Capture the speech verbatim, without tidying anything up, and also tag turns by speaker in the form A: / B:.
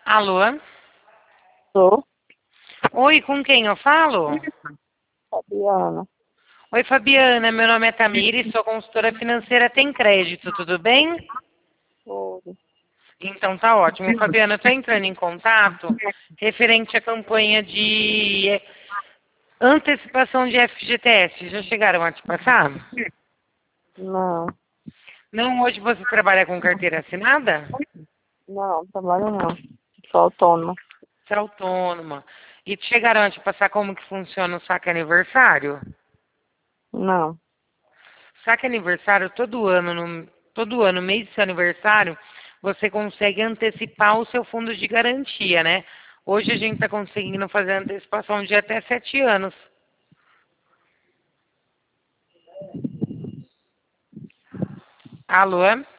A: Alô?
B: Sou
A: Oi, com quem eu falo?
B: Fabiana.
A: Oi, Fabiana, meu nome é Tamires, sou consultora financeira Tem Crédito, tudo bem?
B: Oi.
A: Então tá ótimo. Fabiana, eu tô entrando em contato referente à campanha de antecipação de F G T S. Já chegaram a te passar?
B: Não,
A: Não, hoje você trabalha com carteira assinada?
B: não, trabalho não. Sou autônoma.
A: Você é autônoma. E te chegaram a te passar como que funciona o saque aniversário?
B: Não.
A: Saque aniversário todo ano, no, todo ano, mês do seu aniversário, você consegue antecipar o seu fundo de garantia, né? Hoje a gente está conseguindo fazer antecipação de até sete anos. Alô?